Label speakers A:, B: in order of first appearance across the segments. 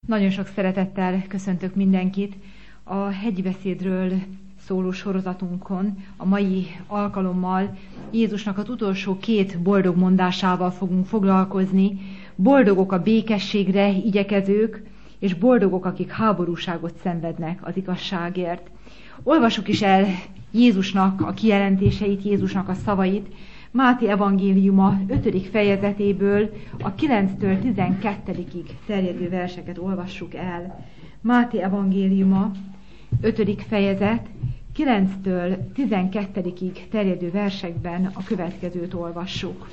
A: Nagyon sok szeretettel köszöntök mindenkit a hegybeszédről szóló sorozatunkon. A mai alkalommal Jézusnak az utolsó 2 boldog mondásával fogunk foglalkozni. Boldogok a békességre igyekezők, és boldogok, akik háborúságot szenvednek az igazságért. Olvassuk is el Jézusnak a kijelentéseit, Jézusnak a szavait. Máté evangéliuma 5. fejezetéből a 9-től 12-ig terjedő verseket olvassuk el. Máté evangéliuma 5. fejezet 9-től 12-ig terjedő versekben a következőt olvassuk.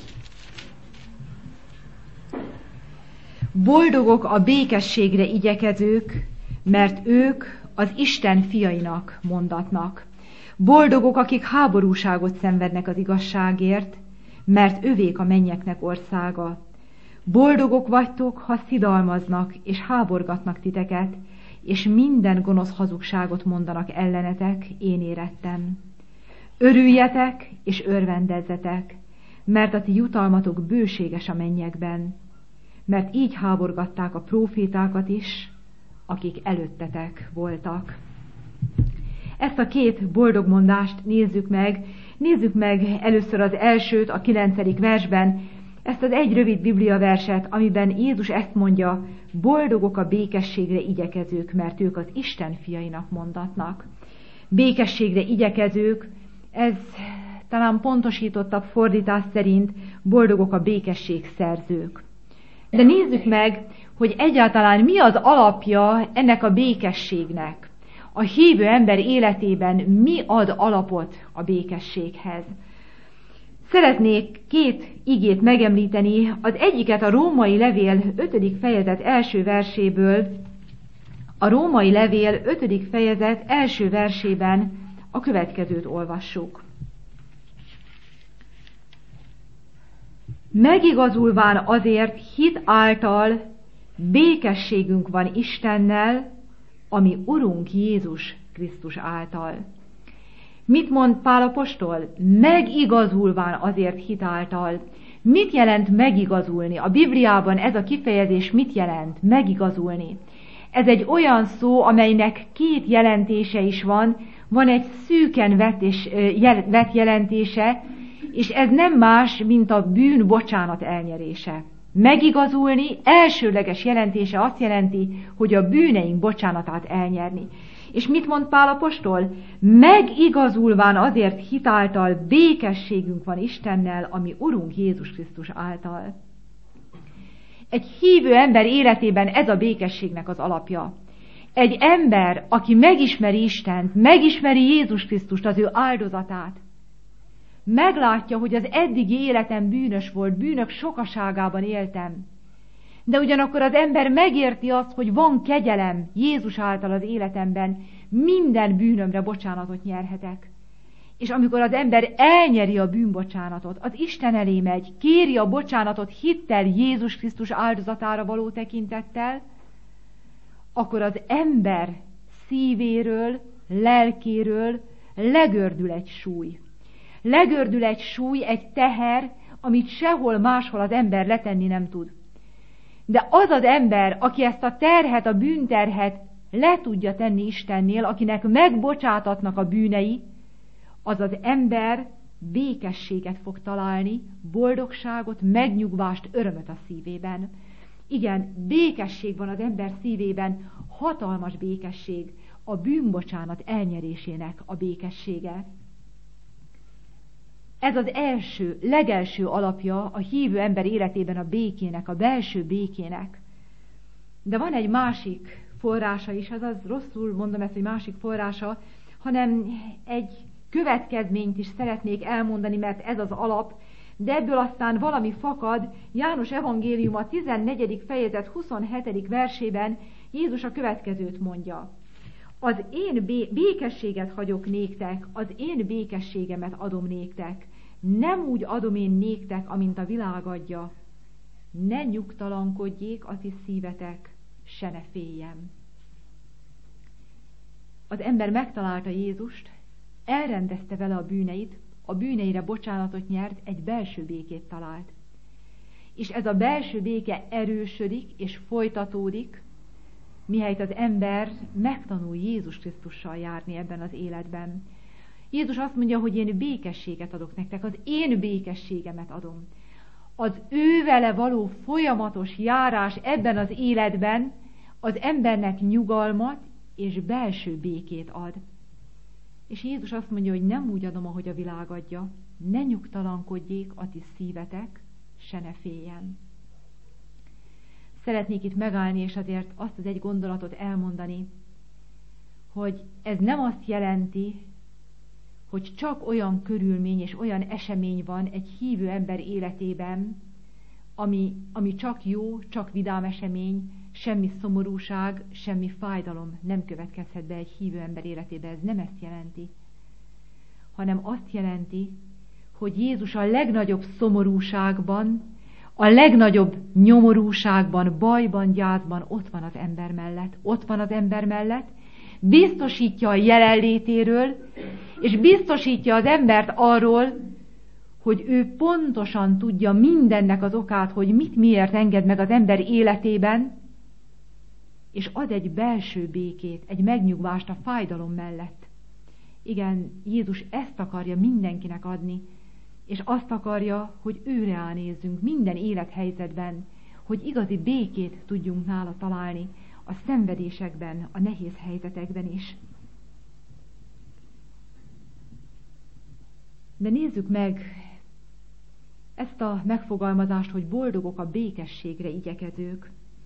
A: Boldogok a békességre igyekezők, mert ők az Isten fiainak mondatnak. Boldogok, akik háborúságot szenvednek az igazságért, mert övék a mennyeknek országa. Boldogok vagytok, ha szidalmaznak és háborgatnak titeket, és minden gonosz hazugságot mondanak ellenetek, én érettem. Örüljetek és örvendezzetek, mert a ti jutalmatok bőséges a mennyekben, mert így háborgatták a prófétákat is, akik előttetek voltak. Ezt a 2 boldog mondást nézzük meg. Nézzük meg először az elsőt, a 9. versben, ezt az egy rövid bibliaverset, amiben Jézus ezt mondja: boldogok a békességre igyekezők, mert ők az Isten fiainak mondatnak. Békességre igyekezők, ez talán pontosítottabb fordítás szerint boldogok a békesség szerzők. De nézzük meg, hogy egyáltalán mi az alapja ennek a békességnek. A hívő ember életében mi ad alapot a békességhez? Szeretnék 2 igét megemlíteni, az egyiket a Római levél 5. fejezet első verséből. A Római levél 5. fejezet első versében a következőt olvassuk. Megigazulván azért hit által békességünk van Istennel, ami Urunk Jézus Krisztus által. Mit mond Pál apostol? Megigazulván azért hit által. Mit jelent megigazulni? A Bibliában ez a kifejezés mit jelent? Megigazulni. Ez egy olyan szó, amelynek 2 jelentése is van. Van egy szűken vett jelentése, és ez nem más, mint a bűn bocsánat elnyerése. Megigazulni elsőleges jelentése azt jelenti, hogy a bűneink bocsánatát elnyerni. És mit mond Pál apostol? Megigazulván azért hitáltal békességünk van Istennel, ami Urunk Jézus Krisztus által. Egy hívő ember életében ez a békességnek az alapja. Egy ember, aki megismeri Istent, megismeri Jézus Krisztust, az ő áldozatát, meglátja, hogy az eddigi életem bűnös volt, bűnök sokaságában éltem. De ugyanakkor az ember megérti azt, hogy van kegyelem Jézus által az életemben, minden bűnömre bocsánatot nyerhetek. És amikor az ember elnyeri a bűnbocsánatot, az Isten elé megy, kéri a bocsánatot hittel Jézus Krisztus áldozatára való tekintettel, akkor az ember szívéről, lelkéről legördül egy súly. Legördül egy súly, egy teher, amit sehol máshol az ember letenni nem tud. De az az ember, aki ezt a terhet, a bűnterhet le tudja tenni Istennél, akinek megbocsátatnak a bűnei, az az ember békességet fog találni, boldogságot, megnyugvást, örömöt a szívében. Igen, békesség van az ember szívében, hatalmas békesség, a bűnbocsánat elnyerésének a békessége. Ez az legelső alapja a hívő ember életében a békének, a belső békének. De van egy másik forrása is, azaz rosszul mondom ezt, hogy másik forrása, hanem egy következményt is szeretnék elmondani, mert ez az alap, de ebből aztán valami fakad. János evangéliuma 14. fejezet 27. versében Jézus a következőt mondja. Az én békességet hagyok néktek, az én békességemet adom néktek. Nem úgy adom én néktek, amint a világ adja. Ne nyugtalankodjék a ti szívetek, se ne féljem. Az ember megtalálta Jézust, elrendezte vele a bűneit, a bűneire bocsánatot nyert, egy belső békét talált. És ez a belső béke erősödik és folytatódik, mihelyt az ember megtanul Jézus Krisztussal járni ebben az életben. Jézus azt mondja, hogy én békességet adok nektek, az én békességemet adom. Az ővele való folyamatos járás ebben az életben az embernek nyugalmat és belső békét ad. És Jézus azt mondja, hogy nem úgy adom, ahogy a világ adja, ne nyugtalankodjék a ti szívetek, se ne féljen. Szeretnék itt megállni, és azért azt az egy gondolatot elmondani, hogy ez nem azt jelenti, hogy csak olyan körülmény és olyan esemény van egy hívő ember életében, ami csak jó, csak vidám esemény, semmi szomorúság, semmi fájdalom nem következhet be egy hívő ember életébe. Ez nem ezt jelenti, hanem azt jelenti, hogy Jézus a legnagyobb szomorúságban, a legnagyobb nyomorúságban, bajban, gyászban ott van az ember mellett. Ott van az ember mellett, biztosítja a jelenlétéről, és biztosítja az embert arról, hogy ő pontosan tudja mindennek az okát, hogy mit miért enged meg az ember életében, és ad egy belső békét, egy megnyugvást a fájdalom mellett. Igen, Jézus ezt akarja mindenkinek adni, és azt akarja, hogy őre nézzünk minden élethelyzetben, hogy igazi békét tudjunk nála találni a szenvedésekben, a nehéz helyzetekben is. De nézzük meg ezt a megfogalmazást, hogy boldogok a békességre igyekezők.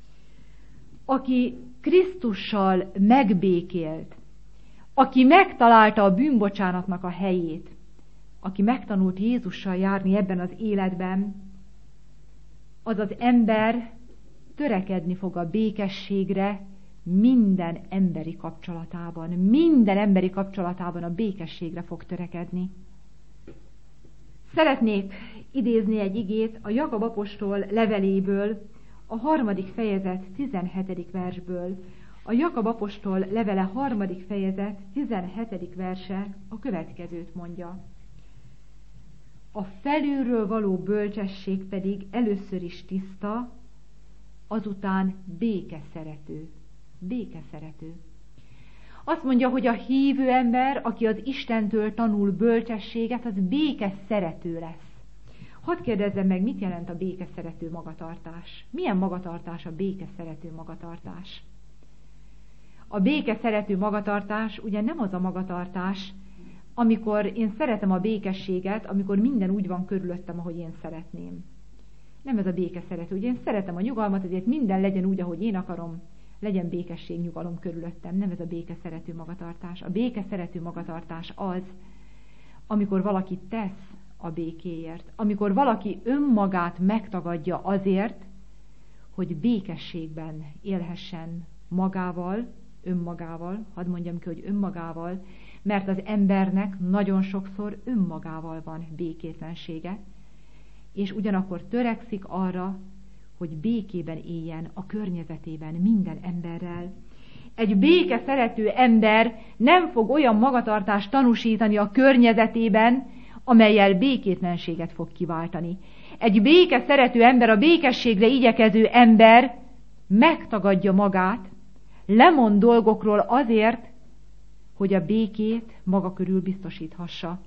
A: Aki Krisztussal megbékélt, aki megtalálta a bűnbocsánatnak a helyét, aki megtanult Jézussal járni ebben az életben, az az ember törekedni fog a békességre minden emberi kapcsolatában. Minden emberi kapcsolatában a békességre fog törekedni. Szeretnék idézni egy igét a Jakab apostol leveléből, a 3. fejezet 17. versből. A Jakab apostol levele 3. fejezet 17. verse a következőt mondja. A felülről való bölcsesség pedig először is tiszta, azután békeszerető. Békeszerető. Azt mondja, hogy a hívő ember, aki az Istentől tanul bölcsességet, az békeszerető lesz. Hadd kérdezzem meg, mit jelent a békeszerető magatartás? Milyen magatartás a békeszerető magatartás? A békeszerető magatartás ugye nem az a magatartás, amikor én szeretem a békességet, amikor minden úgy van körülöttem, ahogy én szeretném. Nem ez a békeszerető. Ugye én szeretem a nyugalmat, ezért minden legyen úgy, ahogy én akarom, legyen békesség, nyugalom körülöttem. Nem ez a békeszerető magatartás. A békeszerető magatartás az, amikor valaki tesz a békéért, amikor valaki önmagát megtagadja azért, hogy békességben élhessen magával, önmagával, hadd mondjam ki, hogy önmagával, mert az embernek nagyon sokszor önmagával van békétlensége, és ugyanakkor törekszik arra, hogy békében éljen a környezetében minden emberrel. Egy békeszerető ember nem fog olyan magatartást tanúsítani a környezetében, amellyel békétlenséget fog kiváltani. Egy békeszerető ember, a békességre igyekező ember megtagadja magát, lemond dolgokról azért, hogy a békét maga körül biztosíthassa.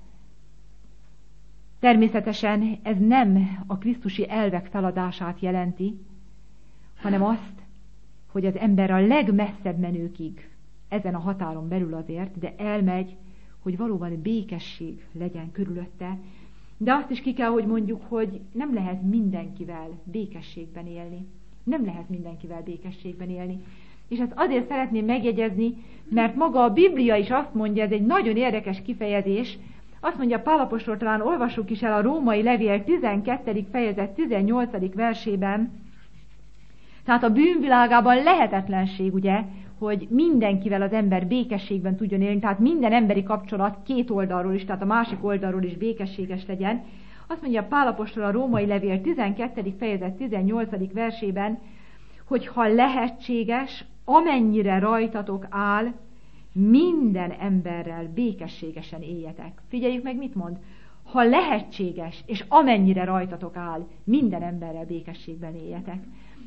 A: Természetesen ez nem a krisztusi elvek feladását jelenti, hanem azt, hogy az ember a legmesszebb menőkig, ezen a határon belül azért, de elmegy, hogy valóban békesség legyen körülötte, de azt is ki kell, hogy mondjuk, hogy nem lehet mindenkivel békességben élni. Nem lehet mindenkivel békességben élni. És ezt azért szeretném megjegyezni, mert maga a Biblia is azt mondja, ez egy nagyon érdekes kifejezés, azt mondja Pál apostol, talán olvassuk is el a római levél 12. fejezet 18. versében, tehát a bűnvilágában lehetetlenség, ugye, hogy mindenkivel az ember békességben tudjon élni, tehát minden emberi kapcsolat két oldalról is, tehát a másik oldalról is békességes legyen. Azt mondja Pál apostol a római levél 12. fejezet 18. versében, hogy ha lehetséges, amennyire rajtatok áll, minden emberrel békességesen éljetek. Figyeljük meg, mit mond. Ha lehetséges, és amennyire rajtatok áll, minden emberrel békességben éljetek.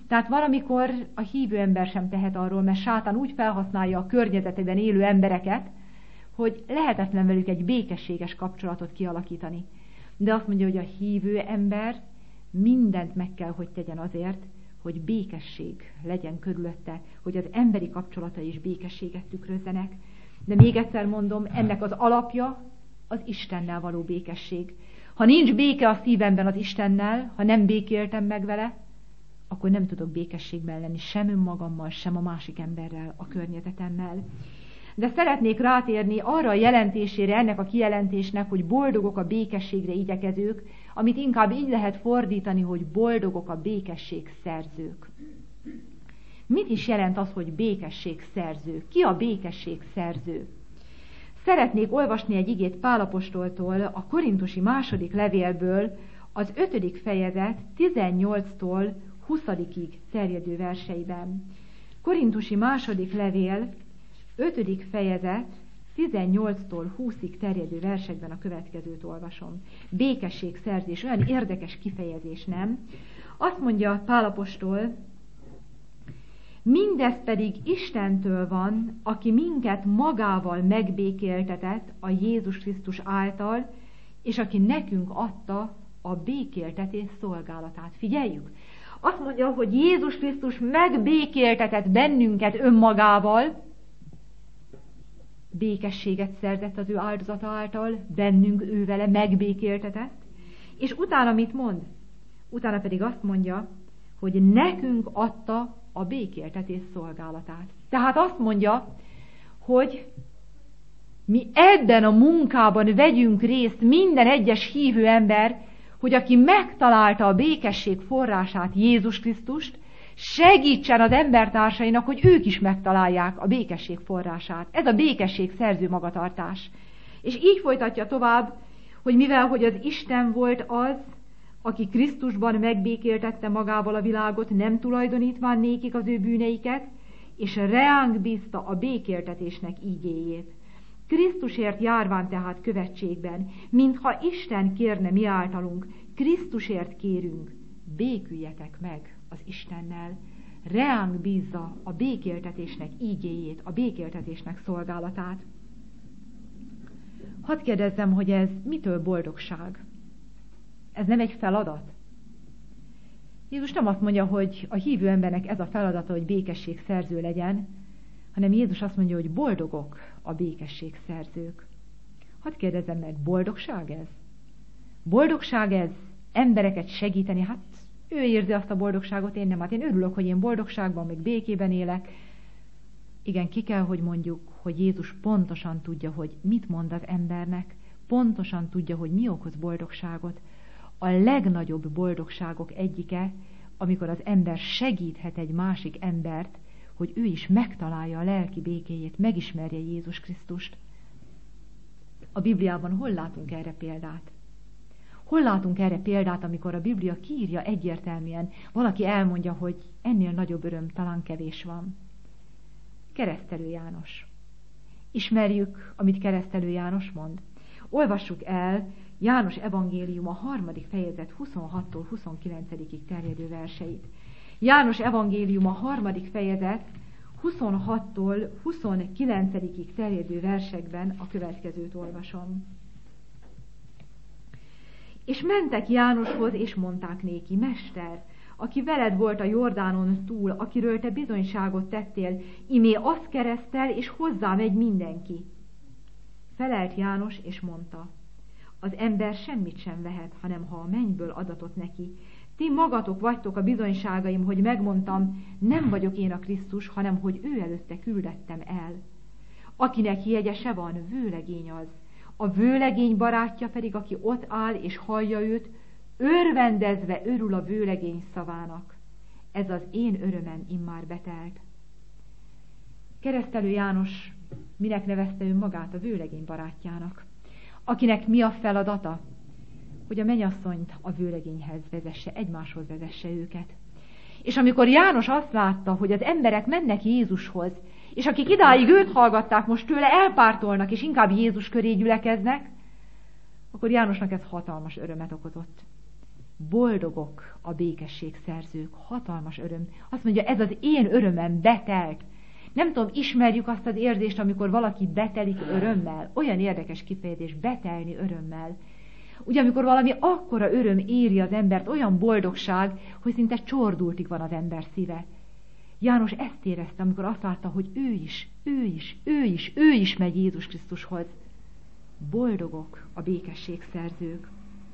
A: Tehát valamikor a hívő ember sem tehet arról, mert sátán úgy felhasználja a környezetében élő embereket, hogy lehetetlen velük egy békességes kapcsolatot kialakítani. De azt mondja, hogy a hívő ember mindent meg kell, hogy tegyen azért, hogy békesség legyen körülötte, hogy az emberi kapcsolatai is békességet tükrözzenek. De még egyszer mondom, ennek az alapja az Istennel való békesség. Ha nincs béke a szívemben az Istennel, ha nem békéltem meg vele, akkor nem tudok békességben lenni sem önmagammal, sem a másik emberrel, a környezetemmel. De szeretnék rátérni arra a jelentésére ennek a kijelentésnek, hogy boldogok a békességre igyekezők, amit inkább így lehet fordítani, hogy boldogok a békesség szerzők. Mit is jelent az, hogy békesség szerző? Ki a békesség szerző? Szeretnék olvasni egy igét Pál apostoltól a Korintusi második levélből, az 5. fejezet 18-tól 20-ig terjedő verseiben. Korintusi második levél, 5. fejezet 18-tól 20-ig terjedő versekben a következőt olvasom. Békességszerzés, olyan érdekes kifejezés, nem? Azt mondja Pál apostol, mindez pedig Istentől van, aki minket magával megbékéltetett a Jézus Krisztus által, és aki nekünk adta a békéltetés szolgálatát. Figyeljük! Azt mondja, hogy Jézus Krisztus megbékéltetett bennünket önmagával, békességet szerzett az ő áldozata által, bennünk ő vele megbékéltetett, és utána mit mond? Utána pedig azt mondja, hogy nekünk adta a békéltetés szolgálatát. Tehát azt mondja, hogy mi ebben a munkában vegyünk részt, minden egyes hívő ember, hogy aki megtalálta a békesség forrását, Jézus Krisztust, segítsen az embertársainak, hogy ők is megtalálják a békesség forrását. Ez a békesség szerző magatartás. És így folytatja tovább, hogy mivel hogy az Isten volt az, aki Krisztusban megbékéltette magával a világot, nem tulajdonítván nékik az ő bűneiket, és reánk bízta a békéltetésnek ígéjét. Krisztusért járván tehát követségben, mintha Isten kérne mi általunk, Krisztusért kérünk, béküljetek meg az Istennel. Reánk bízza a békéltetésnek ígéjét, a békéltetésnek szolgálatát. Hadd kérdezzem, hogy ez mitől boldogság? Ez nem egy feladat? Jézus nem azt mondja, hogy a hívő embernek ez a feladata, hogy békesség szerző legyen, hanem Jézus azt mondja, hogy boldogok a békesség szerzők. Hadd kérdezzem meg, boldogság ez? Boldogság ez embereket segíteni? Hát ő érzi azt a boldogságot, én nem. Hát én örülök, hogy én boldogságban, még békében élek. Igen, ki kell, hogy mondjuk, hogy Jézus pontosan tudja, hogy mit mond az embernek, pontosan tudja, hogy mi okoz boldogságot. A legnagyobb boldogságok egyike, amikor az ember segíthet egy másik embert, hogy ő is megtalálja a lelki békéjét, megismerje Jézus Krisztust. A Bibliában hol látunk erre példát? Hol látunk erre példát, amikor a Biblia kiírja egyértelműen, valaki elmondja, hogy ennél nagyobb öröm talán kevés van? Keresztelő János. Ismerjük, amit Keresztelő János mond? Olvassuk el János evangélium a 3. fejezet 26-tól 29-ig terjedő verseit. János evangélium a 3. fejezet 26-tól 29-ig terjedő versekben a következőt olvasom. És mentek Jánoshoz, és mondták néki, Mester, aki veled volt a Jordánon túl, akiről te bizonyságot tettél, imé azt keresztel, és hozzá megy mindenki. Felelt János, és mondta, az ember semmit sem vehet, hanem ha a mennyből adatot neki. Ti magatok vagytok a bizonyságaim, hogy megmondtam, nem vagyok én a Krisztus, hanem hogy ő előtte küldettem el. Akinek jegyese van, vőlegény az. A vőlegény barátja pedig, aki ott áll és hallja őt, örvendezve örül a vőlegény szavának. Ez az én örömem immár betelt. Keresztelő János minek nevezte ő magát? A vőlegény barátjának. Akinek mi a feladata? Hogy a mennyasszonyt a vőlegényhez vezesse, egymáshoz vezesse őket. És amikor János azt látta, hogy az emberek mennek Jézushoz, és akik idáig őt hallgatták, most tőle elpártolnak, és inkább Jézus köré gyülekeznek, akkor Jánosnak ez hatalmas örömet okozott. boldogok a békességszerzők. Hatalmas öröm. Azt mondja, ez az én örömem betelt. Nem tudom, ismerjük azt az érzést, amikor valaki betelik örömmel. Olyan érdekes kifejezés, betelni örömmel. Ugye, amikor valami akkora öröm éri az embert, olyan boldogság, hogy szinte csordultig van az ember szíve. János ezt érezte, amikor azt látta, hogy ő is megy Jézus Krisztushoz. Boldogok a békességszerzők.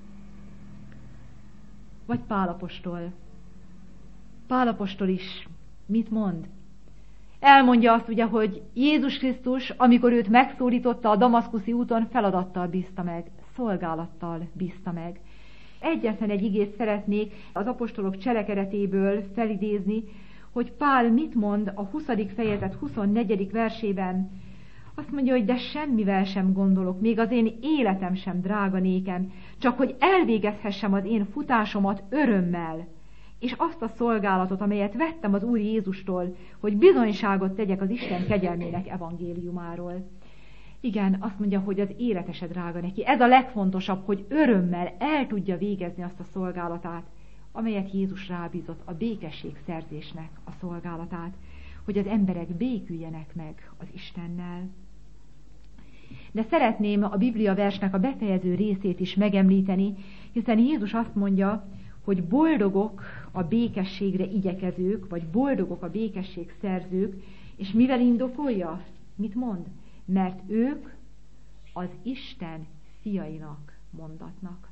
A: Vagy Pál apostol. Pál apostol is mit mond? Elmondja azt ugye, hogy Jézus Krisztus, amikor őt megszólította a damaszkuszi úton, feladattal bízta meg, szolgálattal bízta meg. Egyetlen egy igét szeretnék az apostolok cselekedetéből felidézni, hogy Pál mit mond a 20. fejezet 24. versében. Azt mondja, hogy de semmivel sem gondolok, még az én életem sem drága nékem, csak hogy elvégezhessem az én futásomat örömmel, és azt a szolgálatot, amelyet vettem az Úr Jézustól, hogy bizonyságot tegyek az Isten kegyelmének evangéliumáról. Igen, azt mondja, hogy az élete se drága neki. Ez a legfontosabb, hogy örömmel el tudja végezni azt a szolgálatát, amelyet Jézus rábízott, a békességszerzésnek a szolgálatát, hogy az emberek béküljenek meg az Istennel. De szeretném a Biblia versnek a befejező részét is megemlíteni, hiszen Jézus azt mondja, hogy boldogok a békességre igyekezők, vagy boldogok a békességszerzők, és mivel indokolja? Mit mond? Mert ők az Isten fiainak mondatnak.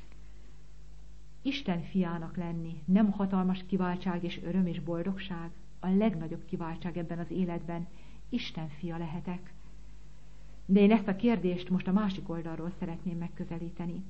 A: Isten fiának lenni nem hatalmas kiváltság és öröm és boldogság? A legnagyobb kiváltság ebben az életben. Isten fia lehetek. De én ezt a kérdést most a másik oldalról szeretném megközelíteni.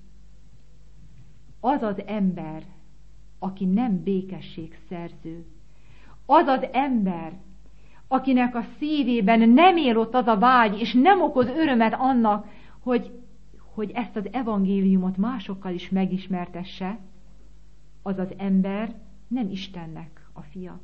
A: Az az ember, aki nem békességszerző, az az ember, akinek a szívében nem él ott az a vágy, és nem okoz örömet annak, hogy ezt az evangéliumot másokkal is megismertesse, az az ember nem Istennek a fia.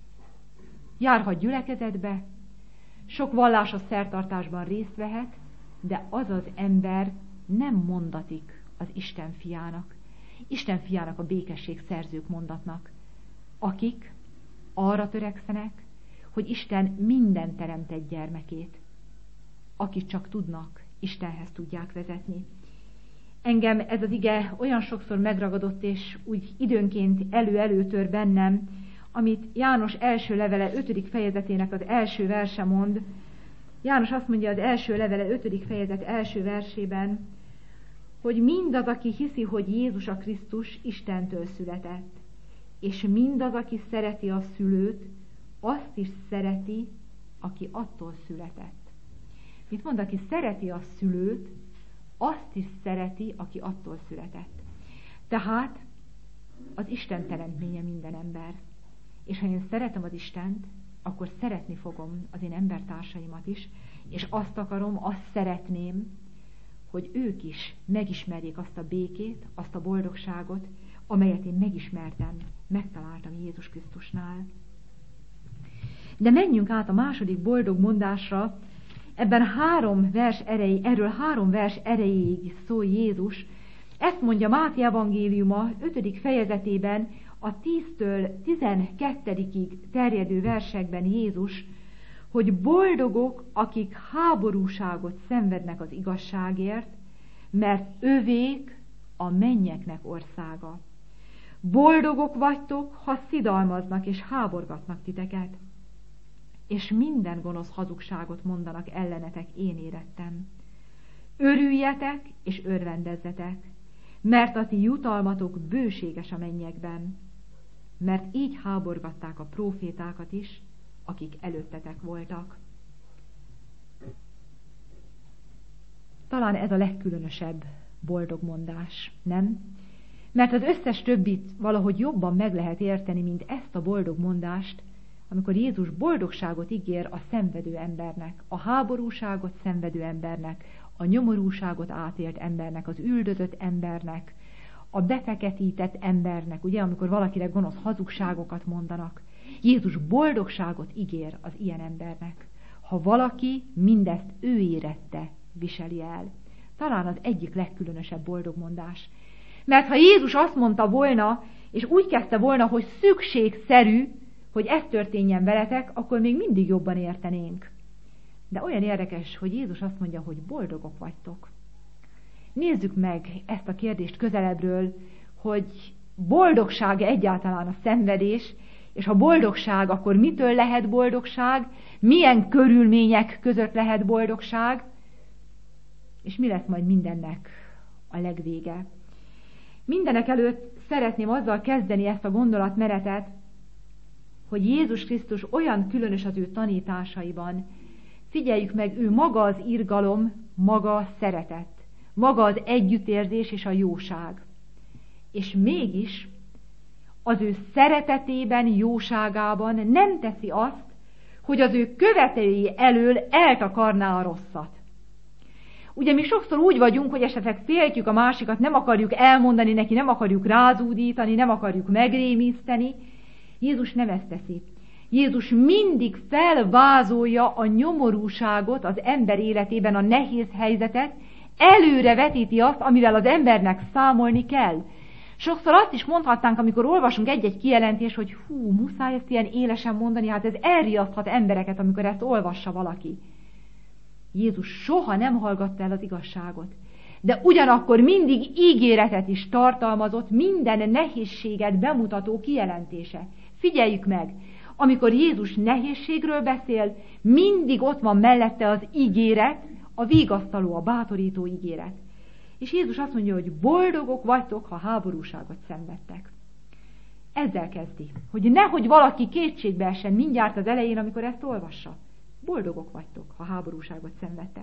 A: Járhat gyülekezetbe, sok vallásos szertartásban részt vehet, de az az ember nem mondatik az Isten fiának. Isten fiának a békességszerzők mondatnak, akik arra törekszenek, hogy Isten minden teremtett gyermekét, akit csak tudnak, Istenhez tudják vezetni. Engem ez az ige olyan sokszor megragadott, és úgy időnként elő-előtör bennem, amit János első levele 5. fejezetének az első verse mond. János azt mondja az első levele 5. fejezet első versében, hogy mindaz, aki hiszi, hogy Jézus a Krisztus, Istentől született, és mindaz, aki szereti a szülőt, azt is szereti, aki attól született. Mit mond, aki szereti a szülőt, azt is szereti, aki attól született. Tehát az Isten teremtménye minden ember. És ha én szeretem az Istent, akkor szeretni fogom az én embertársaimat is, és azt akarom, azt szeretném, hogy ők is megismerjék azt a békét, azt a boldogságot, amelyet én megismertem, megtaláltam Jézus Krisztusnál. De menjünk át a második boldog mondásra. Ebben erről 3 vers erejéig szól Jézus. Ezt mondja Máté evangéliuma 5. fejezetében, a 10-től 12-ig terjedő versekben Jézus, hogy boldogok, akik háborúságot szenvednek az igazságért, mert övék a mennyeknek országa. Boldogok vagytok, ha szidalmaznak és háborgatnak titeket, és minden gonosz hazugságot mondanak ellenetek, én érettem. Örüljetek és örvendezzetek, mert a ti jutalmatok bőséges a mennyekben, mert így háborgatták a prófétákat is, akik előttetek voltak. Talán ez a legkülönösebb boldog mondás, nem? Mert az összes többit valahogy jobban meg lehet érteni, mint ezt a boldog mondást, amikor Jézus boldogságot ígér a szenvedő embernek, a háborúságot szenvedő embernek, a nyomorúságot átélt embernek, az üldözött embernek, a befeketített embernek, ugye, amikor valakire gonosz hazugságokat mondanak. Jézus boldogságot ígér az ilyen embernek, ha valaki mindezt ő érette viseli el. Talán az egyik legkülönösebb boldog mondás. Mert ha Jézus azt mondta volna, és úgy kezdte volna, hogy szükségszerű, hogy ez történjen veletek, akkor még mindig jobban értenénk. De olyan érdekes, hogy Jézus azt mondja, hogy boldogok vagytok. Nézzük meg ezt a kérdést közelebbről, hogy boldogság egyáltalán a szenvedés, és ha boldogság, akkor mitől lehet boldogság, milyen körülmények között lehet boldogság, és mi lesz majd mindennek a legvége. Mindenek előtt szeretném azzal kezdeni ezt a gondolatmenetet, hogy Jézus Krisztus olyan különös az ő tanításaiban. Figyeljük meg, ő maga az irgalom, maga a szeretet, maga az együttérzés és a jóság. És mégis az ő szeretetében, jóságában nem teszi azt, hogy az ő követői elől eltakarná a rosszat. Ugye mi sokszor úgy vagyunk, hogy esetleg féltjük a másikat, nem akarjuk elmondani neki, nem akarjuk rázúdítani, nem akarjuk megrémiszteni. Jézus nem ezt teszi. Jézus mindig felvázolja a nyomorúságot az ember életében, a nehéz helyzetet, előre vetíti azt, amivel az embernek számolni kell. Sokszor azt is mondhatnánk, amikor olvasunk egy-egy kijelentést, hogy muszáj ezt ilyen élesen mondani, hát ez elriaszthat embereket, amikor ezt olvassa valaki. Jézus soha nem hallgatta el az igazságot, de ugyanakkor mindig ígéretet is tartalmazott, minden nehézséget bemutató kijelentése. Figyeljük meg, amikor Jézus nehézségről beszél, mindig ott van mellette az ígéret, a vigasztaló, a bátorító ígéret. És Jézus azt mondja, hogy boldogok vagytok, ha háborúságot szenvedtek. Ezzel kezdi, hogy nehogy valaki kétségbe essen mindjárt az elején, amikor ezt olvassa. Boldogok vagytok, ha háborúságot szenvedtek.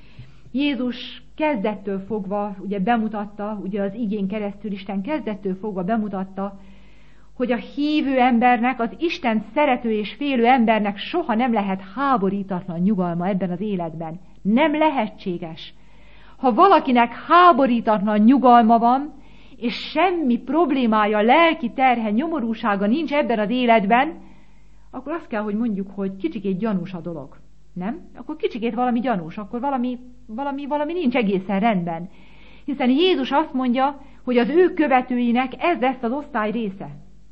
A: Jézus kezdettől fogva, ugye bemutatta, ugye az igén keresztül Isten kezdettől fogva bemutatta, hogy a hívő embernek, az Istent szerető és félő embernek soha nem lehet háborítatlan nyugalma ebben az életben. Nem lehetséges. Ha valakinek háborítatlan nyugalma van, és semmi problémája, lelki terhe, nyomorúsága nincs ebben az életben, akkor azt kell, hogy mondjuk, hogy kicsikét gyanús a dolog. Nem? Akkor kicsikét valami gyanús, akkor valami nincs egészen rendben. Hiszen Jézus azt mondja, hogy az ő követőinek ez lesz az osztály része.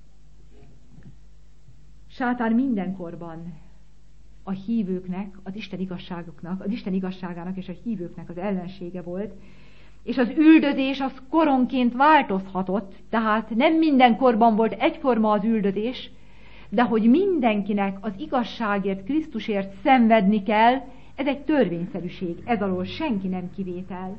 A: Sátán mindenkorban a hívőknek, az Isten igazságoknak, az Isten igazságának és a hívőknek az ellensége volt, és az üldözés az koronként változhatott, tehát nem mindenkorban volt egyforma az üldözés, de hogy mindenkinek az igazságért, Krisztusért szenvedni kell, ez egy törvényszerűség, ez alól senki nem kivétel.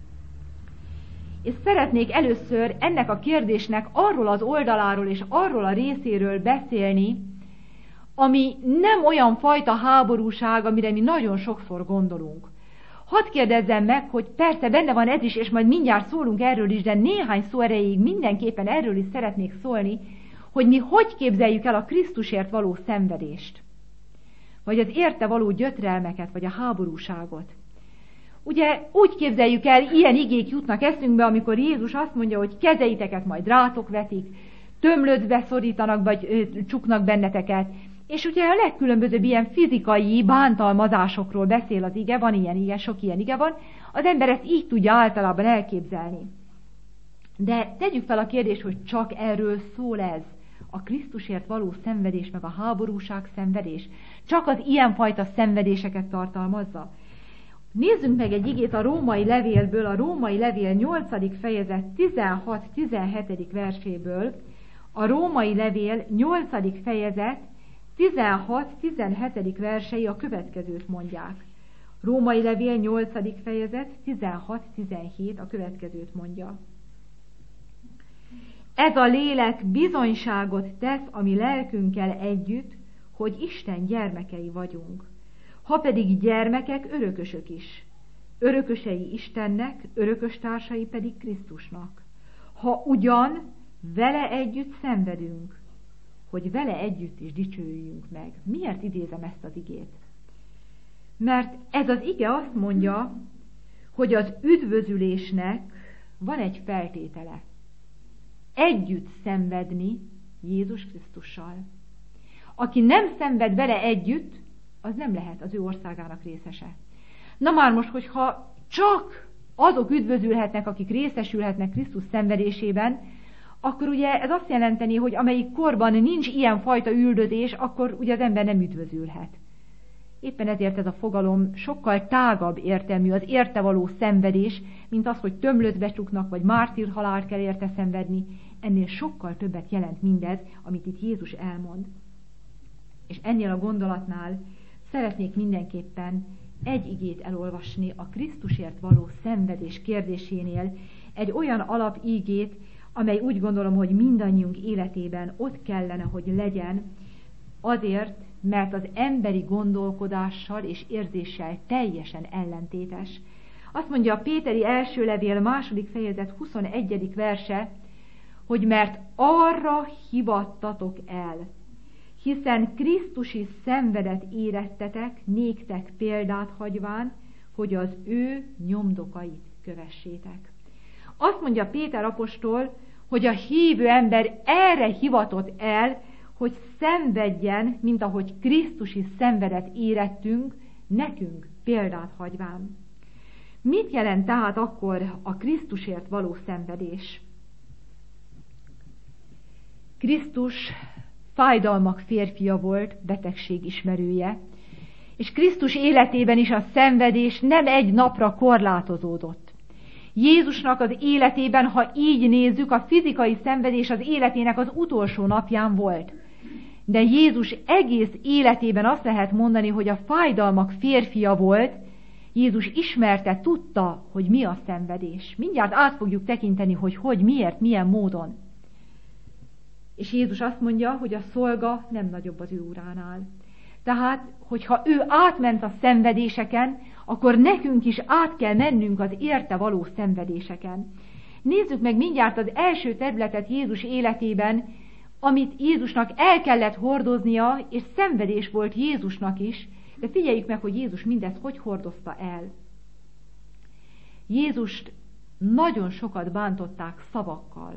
A: És szeretnék először ennek a kérdésnek arról az oldaláról és arról a részéről beszélni, ami nem olyan fajta háborúság, amire mi nagyon sokszor gondolunk. Hadd kérdezzem meg, hogy persze benne van ez is, és majd mindjárt szólunk erről is, de néhány szó erejéig mindenképpen erről is szeretnék szólni, hogy mi hogy képzeljük el a Krisztusért való szenvedést, vagy az érte való gyötrelmeket, vagy a háborúságot. Ugye úgy képzeljük el, ilyen igék jutnak eszünkbe, amikor Jézus azt mondja, hogy kezeiteket majd rátok vetik, tömlöcbe szorítanak, vagy csuknak benneteket, és ugye a legkülönbözőbb ilyen fizikai bántalmazásokról beszél az ige, van ilyen, sok ilyen ige van, az ember ezt így tudja általában elképzelni. De tegyük fel a kérdést, hogy csak erről szól ez, a Krisztusért való szenvedés, meg a háborúság szenvedés. Csak az ilyenfajta szenvedéseket tartalmazza. Nézzünk meg egy igét a római levélből, a római levél 8. fejezet 16-17. verséből. A római levél 8. fejezet 16-17. versei a következőt mondják. Római levél 8. fejezet 16-17 a következőt mondja. Ez a lélek bizonyságot tesz a mi lelkünkkel együtt, hogy Isten gyermekei vagyunk. Ha pedig gyermekek, örökösök is. Örökösei Istennek, örököstársai pedig Krisztusnak. Ha ugyan vele együtt szenvedünk, hogy vele együtt is dicsőjünk meg. Miért idézem ezt az igét? Mert ez az ige azt mondja, hogy az üdvözülésnek van egy feltétele. Együtt szenvedni Jézus Krisztussal. Aki nem szenved vele együtt, az nem lehet az ő országának részese. Na már most, hogyha csak azok üdvözülhetnek, akik részesülhetnek Krisztus szenvedésében, akkor ugye ez azt jelenteni, hogy amelyik korban nincs ilyen fajta üldözés, akkor ugye az ember nem üdvözülhet. Éppen ezért ez a fogalom sokkal tágabb értelmű, az érte való szenvedés, mint az, hogy tömlőt becsuknak, vagy mártírhalált kell érte szenvedni. Ennél sokkal többet jelent mindez, amit itt Jézus elmond. És ennél a gondolatnál szeretnék mindenképpen egy igét elolvasni a Krisztusért való szenvedés kérdésénél, egy olyan alapígét, amely úgy gondolom, hogy mindannyiunk életében ott kellene, hogy legyen, azért, mert az emberi gondolkodással és érzéssel teljesen ellentétes. Azt mondja a Péteri első levél 2. fejezet 21. verse, hogy mert arra hivattatok el, hiszen Krisztusi szenvedet érettetek, néktek példát hagyván, hogy az ő nyomdokait kövessétek. Azt mondja Péter apostol, hogy a hívő ember erre hivatott el, hogy szenvedjen, mint ahogy Krisztusi szenvedet érettünk, nekünk példát hagyván. Mit jelent tehát akkor a Krisztusért való szenvedés? Krisztus fájdalmak férfia volt, betegség ismerője, és Krisztus életében is a szenvedés nem egy napra korlátozódott. Jézusnak az életében, ha így nézzük, a fizikai szenvedés az életének az utolsó napján volt. De Jézus egész életében azt lehet mondani, hogy a fájdalmak férfia volt. Jézus ismerte, tudta, hogy mi a szenvedés. Mindjárt át fogjuk tekinteni, hogy miért, milyen módon. És Jézus azt mondja, hogy a szolga nem nagyobb az ő uránál. Tehát, hogyha ő átment a szenvedéseken, akkor nekünk is át kell mennünk az érte való szenvedéseken. Nézzük meg mindjárt az első területet Jézus életében, amit Jézusnak el kellett hordoznia, és szenvedés volt Jézusnak is, de figyeljük meg, hogy Jézus mindezt hogy hordozta el. Jézust nagyon sokat bántották szavakkal.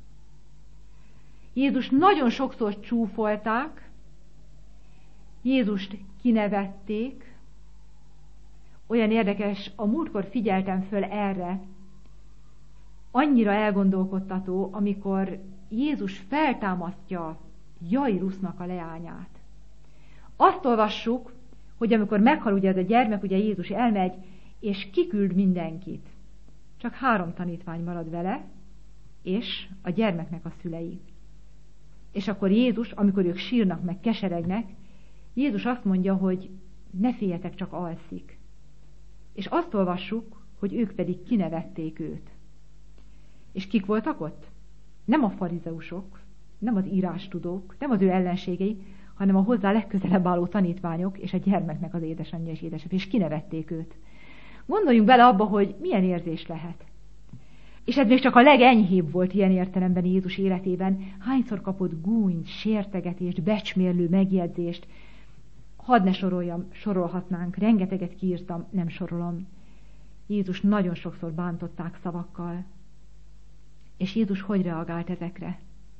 A: Jézus nagyon sokszor csúfolták, Jézust kinevették. Olyan érdekes, a múltkor figyeltem föl erre, annyira elgondolkodtató, amikor Jézus feltámasztja Jairusznak a leányát. Azt olvassuk, hogy amikor meghal ugye ez a gyermek, ugye Jézus elmegy, és kiküld mindenkit. Csak 3 tanítvány marad vele, és a gyermeknek a szülei. És akkor Jézus, amikor ők sírnak meg, keseregnek, Jézus azt mondja, hogy ne féljetek, csak alszik. És azt olvassuk, hogy ők pedig kinevették őt. És kik voltak ott? Nem a farizeusok, nem az írástudók, nem az ő ellenségei, hanem a hozzá legközelebb álló tanítványok és a gyermeknek az édesanyja és édesapja, és kinevették őt. Gondoljunk bele abba, hogy milyen érzés lehet. És ez még csak a legenyhébb volt ilyen értelemben Jézus életében. Hányszor kapott gúnyt, sértegetést, becsmérlő megjegyzést. Hadd ne soroljam, sorolhatnánk, rengeteget kiírtam, nem sorolom. Jézus nagyon sokszor bántották szavakkal. És Jézus hogy reagált ezekre?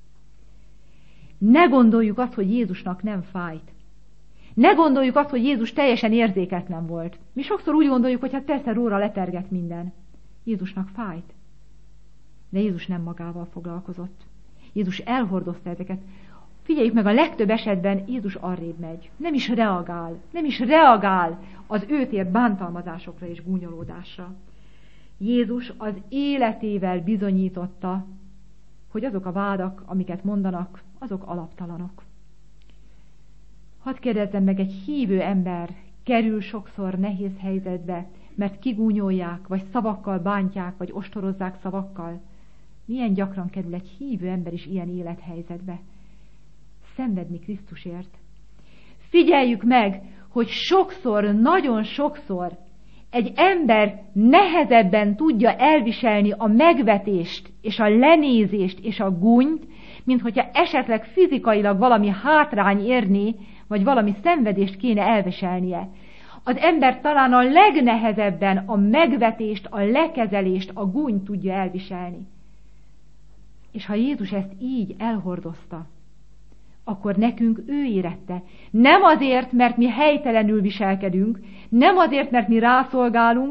A: Ne gondoljuk azt, hogy Jézusnak nem fájt. Ne gondoljuk azt, hogy Jézus teljesen érzéketlen volt. Mi sokszor úgy gondoljuk, hogy hát persze róla leterget minden. Jézusnak fájt. De Jézus nem magával foglalkozott. Jézus elhordozta ezeket. Figyeljük meg, a legtöbb esetben Jézus arrébb megy. Nem is reagál az őt ért bántalmazásokra és gúnyolódásra. Jézus az életével bizonyította, hogy azok a vádak, amiket mondanak, azok alaptalanok. Hadd kérdezzem meg, egy hívő ember kerül sokszor nehéz helyzetbe, mert kigúnyolják, vagy szavakkal bántják, vagy ostorozzák szavakkal. Milyen gyakran kerül egy hívő ember is ilyen élethelyzetbe? Szenvedni Krisztusért. Figyeljük meg, hogy sokszor, nagyon sokszor egy ember nehezebben tudja elviselni a megvetést, és a lenézést, és a gúnyt, mint hogyha esetleg fizikailag valami hátrány érné, vagy valami szenvedést kéne elviselnie. Az ember talán a legnehezebben a megvetést, a lekezelést, a gúnyt tudja elviselni. És ha Jézus ezt így elhordozta, akkor nekünk ő érette. Nem azért, mert mi helytelenül viselkedünk, nem azért, mert mi rászolgálunk,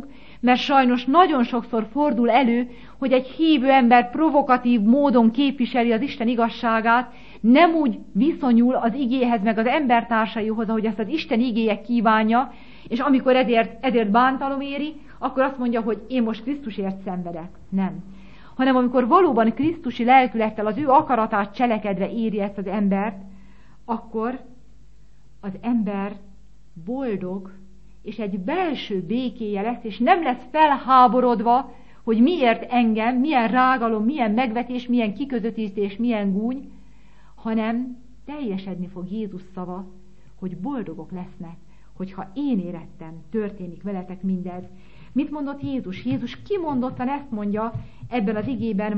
A: Mert sajnos nagyon sokszor fordul elő, hogy egy hívő ember provokatív módon képviseli az Isten igazságát, nem úgy viszonyul az igéhez meg az embertársaihoz, ahogy ezt az Isten igéje kívánja, és amikor ezért bántalom éri, akkor azt mondja, hogy én most Krisztusért szenvedek. Nem. Hanem amikor valóban krisztusi lelkülettel az ő akaratát cselekedve éri ezt az embert, akkor az ember boldog, és egy belső békéje lesz, és nem lesz felháborodva, hogy miért engem, milyen rágalom, milyen megvetés, milyen kiközötítés, milyen gúny, hanem teljesedni fog Jézus szava, hogy boldogok lesznek, hogyha én érettem, történik veletek mindez. Mit mondott Jézus? Jézus kimondottan ezt mondja ebben az igében,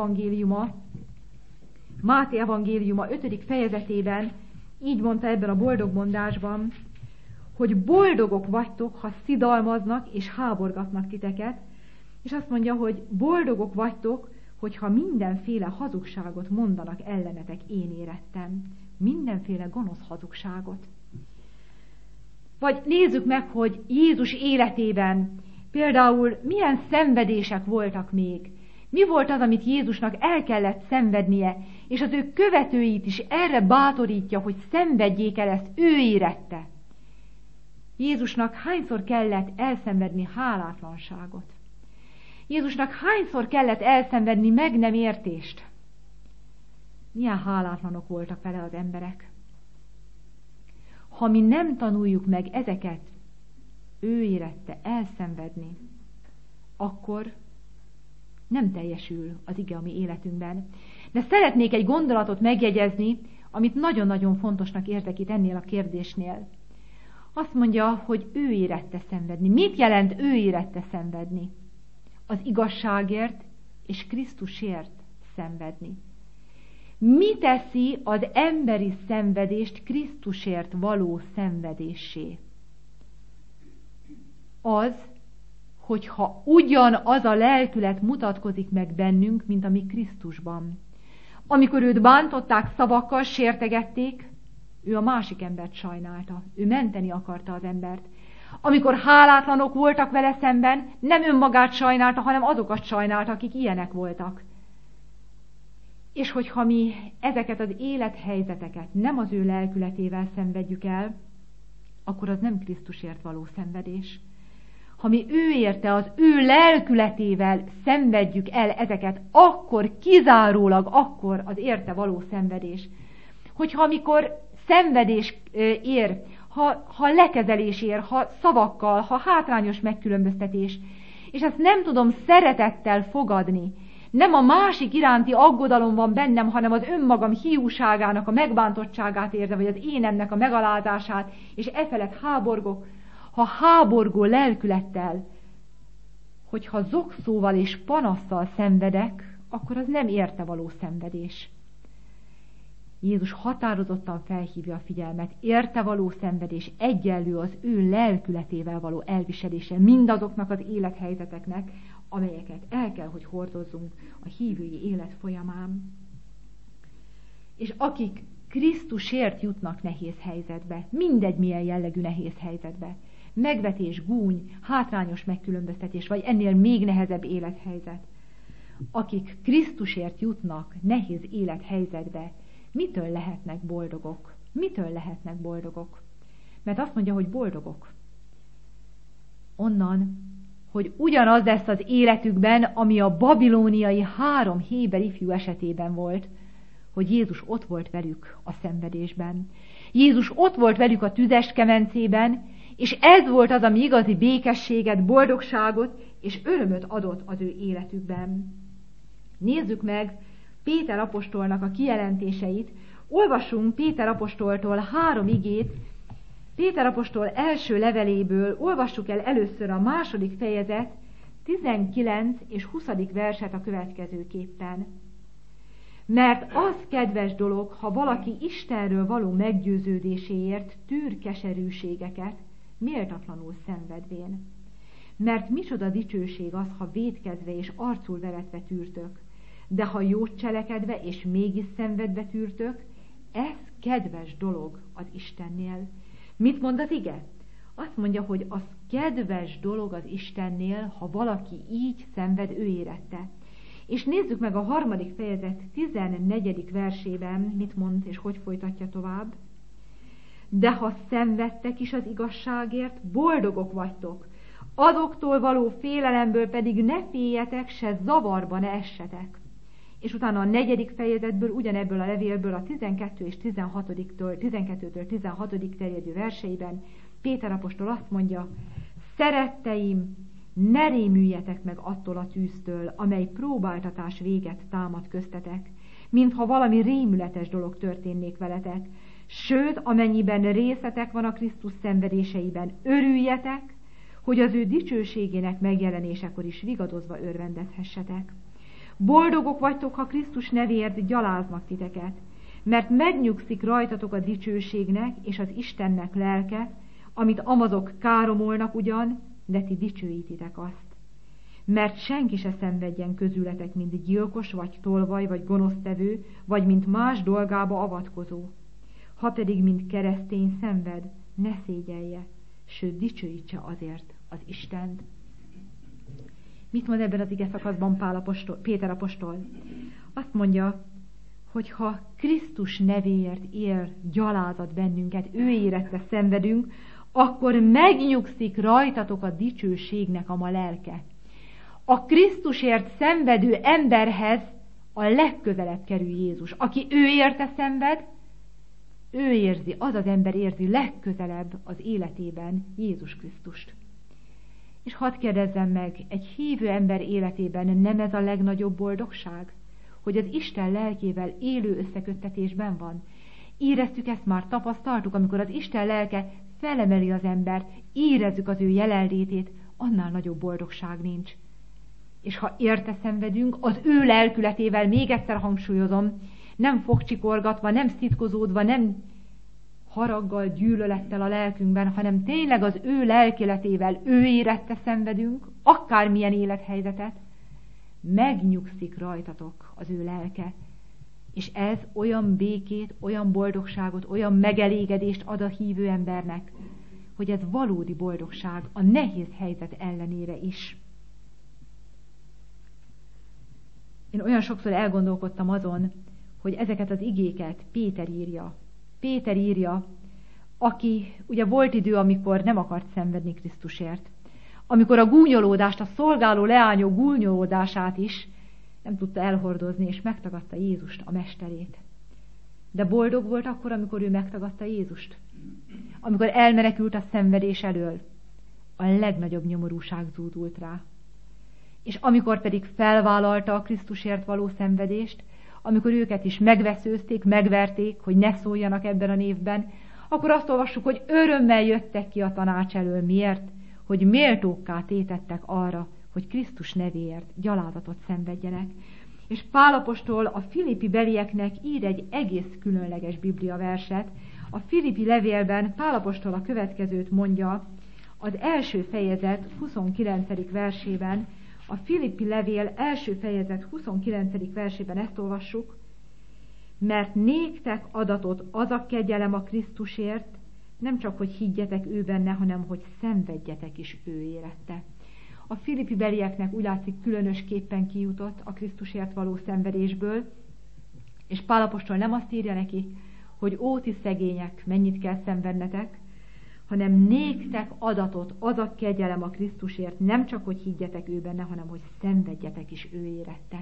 A: Máté evangéliuma 5. fejezetében, így mondta ebben a boldogmondásban, hogy boldogok vagytok, ha szidalmaznak és háborgatnak titeket, és azt mondja, hogy boldogok vagytok, hogyha mindenféle hazugságot mondanak ellenetek, én érettem. Mindenféle gonosz hazugságot. Vagy nézzük meg, hogy Jézus életében például milyen szenvedések voltak még. Mi volt az, amit Jézusnak el kellett szenvednie, és az ő követőit is erre bátorítja, hogy szenvedjék el ezt, ő érette. Jézusnak hányszor kellett elszenvedni hálátlanságot? Jézusnak hányszor kellett elszenvedni meg nem értést? Milyen hálátlanok voltak vele az emberek. Ha mi nem tanuljuk meg ezeket, ő érette elszenvedni, akkor nem teljesül az ige a mi életünkben. De szeretnék egy gondolatot megjegyezni, amit nagyon-nagyon fontosnak érzek itt ennél a kérdésnél. Azt mondja, hogy ő érette szenvedni. Mit jelent ő érette szenvedni? Az igazságért és Krisztusért szenvedni. Mi teszi az emberi szenvedést Krisztusért való szenvedéssé? Az, hogyha ugyanaz a lelkület mutatkozik meg bennünk, mint ami Krisztusban. Amikor őt bántották, szavakkal sértegették, ő a másik embert sajnálta. Ő menteni akarta az embert. Amikor hálátlanok voltak vele szemben, nem önmagát sajnálta, hanem azokat sajnálta, akik ilyenek voltak. És hogyha mi ezeket az élethelyzeteket nem az ő lelkületével szenvedjük el, akkor az nem Krisztusért való szenvedés. Ha mi ő érte, az ő lelkületével szenvedjük el ezeket, akkor kizárólag akkor az érte való szenvedés. Hogyha amikor szenvedés ér, ha lekezelés ér, ha szavakkal, ha hátrányos megkülönböztetés, és ezt nem tudom szeretettel fogadni, nem a másik iránti aggodalom van bennem, hanem az önmagam hiúságának a megbántottságát érze, vagy az énemnek a megalázását, és efelett háborgok, ha háborgó lelkülettel, hogyha zokszóval és panasszal szenvedek, akkor az nem érte való szenvedés. Jézus határozottan felhívja a figyelmet, érte való szenvedés egyenlő az ő lelkületével való elviselése mindazoknak az élethelyzeteknek, amelyeket el kell, hogy hordozzunk a hívői élet folyamán. És akik Krisztusért jutnak nehéz helyzetbe, mindegy milyen jellegű nehéz helyzetbe, megvetés, gúny, hátrányos megkülönböztetés, vagy ennél még nehezebb élethelyzet, akik Krisztusért jutnak nehéz élethelyzetbe, mitől lehetnek boldogok? Mitől lehetnek boldogok? Mert azt mondja, hogy boldogok. Onnan, hogy ugyanaz lesz az életükben, ami a babilóniai 3 héber ifjú esetében volt, hogy Jézus ott volt velük a szenvedésben. Jézus ott volt velük a tüzes kemencében, és ez volt az, ami igazi békességet, boldogságot és örömöt adott az ő életükben. Nézzük meg Péter apostolnak a kijelentéseit. Olvassunk Péter apostoltól 3 igét. Péter apostol első leveléből olvassuk el először a 2. fejezet 19 és 20. verset a következőképpen. Mert az kedves dolog, ha valaki Istenről való meggyőződéséért tűr keserűségeket, méltatlanul szenvedvén. Mert micsoda dicsőség az, ha vétkezve és arcul veretve tűrtök, de ha jót cselekedve és mégis szenvedve tűrtök, ez kedves dolog az Istennél. Mit mond az ige? Azt mondja, hogy az kedves dolog az Istennél, ha valaki így szenved, ő érette. És nézzük meg a 3. fejezet 14. versében, mit mond és hogy folytatja tovább. De ha szenvedtek is az igazságért, boldogok vagytok. Azoktól való félelemből pedig ne féljetek, se zavarba ne essetek. És utána a 4. fejezetből, ugyanebből a levélből a 12-től 16. terjedő verseiben Péter apostol azt mondja, szeretteim, ne rémüljetek meg attól a tűztől, amely próbáltatás véget támad köztetek, mintha valami rémületes dolog történnék veletek, sőt, amennyiben részetek van a Krisztus szenvedéseiben, örüljetek, hogy az ő dicsőségének megjelenésekor is vigadozva örvendezhessetek. Boldogok vagytok, ha Krisztus nevéért gyaláznak titeket, mert megnyugszik rajtatok a dicsőségnek és az Istennek lelke, amit amazok káromolnak ugyan, de ti dicsőítitek azt. Mert senki se szenvedjen közületek, mint gyilkos, vagy tolvaj, vagy gonosztevő, vagy mint más dolgába avatkozó. Ha pedig, mint keresztény szenved, ne szégyelje, sőt dicsőítse azért az Istent. Mit mond ebben az ige szakaszban Péter apostol? Azt mondja, hogy ha Krisztus nevéért él gyalázat bennünket, ő érette szenvedünk, akkor megnyugszik rajtatok a dicsőségnek a ma lelke. A Krisztusért szenvedő emberhez a legközelebb kerül Jézus. Aki ő érte szenved, ő érzi, az az ember érzi legközelebb az életében Jézus Krisztust. És hadd kérdezzem meg, egy hívő ember életében nem ez a legnagyobb boldogság? Hogy az Isten lelkével élő összeköttetésben van. Éreztük ezt már, tapasztaltuk, amikor az Isten lelke felemeli az embert, érezzük az ő jelenlétét, annál nagyobb boldogság nincs. És ha érte szenvedünk, az ő lelkületével, még egyszer hangsúlyozom, nem fogcsikorgatva, nem szitkozódva, nem haraggal, gyűlölettel a lelkünkben, hanem tényleg az ő lelkiletével, ő érette szenvedünk, akármilyen élethelyzetet, megnyugszik rajtatok az ő lelke. És ez olyan békét, olyan boldogságot, olyan megelégedést ad a hívő embernek, hogy ez valódi boldogság a nehéz helyzet ellenére is. Én olyan sokszor elgondolkodtam azon, hogy ezeket az igéket Péter írja. Péter írja, aki ugye volt idő, amikor nem akart szenvedni Krisztusért. Amikor a gúnyolódást, a szolgáló leányok gúnyolódását is nem tudta elhordozni, és megtagadta Jézust, a mesterét. De boldog volt akkor, amikor ő megtagadta Jézust. Amikor elmenekült a szenvedés elől, a legnagyobb nyomorúság zúdult rá. És amikor pedig felvállalta a Krisztusért való szenvedést, amikor őket is megveszőzték, megverték, hogy ne szóljanak ebben a névben, akkor azt olvassuk, hogy örömmel jöttek ki a tanács elől. Miért? Hogy méltókká tétettek arra, hogy Krisztus nevéért gyalázatot szenvedjenek. És Pál apostol a Filippi belieknek ír egy egész különleges bibliaverset. A Filippi levélben Pál apostol a következőt mondja, az első fejezet 29. versében, a Filippi levél első fejezet 29. versében ezt olvassuk, mert néktek adatot az a kegyelem a Krisztusért, nem csak, hogy higgyetek ő benne, hanem, hogy szenvedjetek is ő érette. A Filippi belieknek úgy látszik különösképpen kijutott a Krisztusért való szenvedésből, és Pál apostol nem azt írja nekik, hogy ó, ti szegények, mennyit kell szenvednetek, hanem néktek adatot az a kegyelem a Krisztusért, nem csak, hogy higgyetek ő benne, hanem, hogy szenvedjetek is ő érette.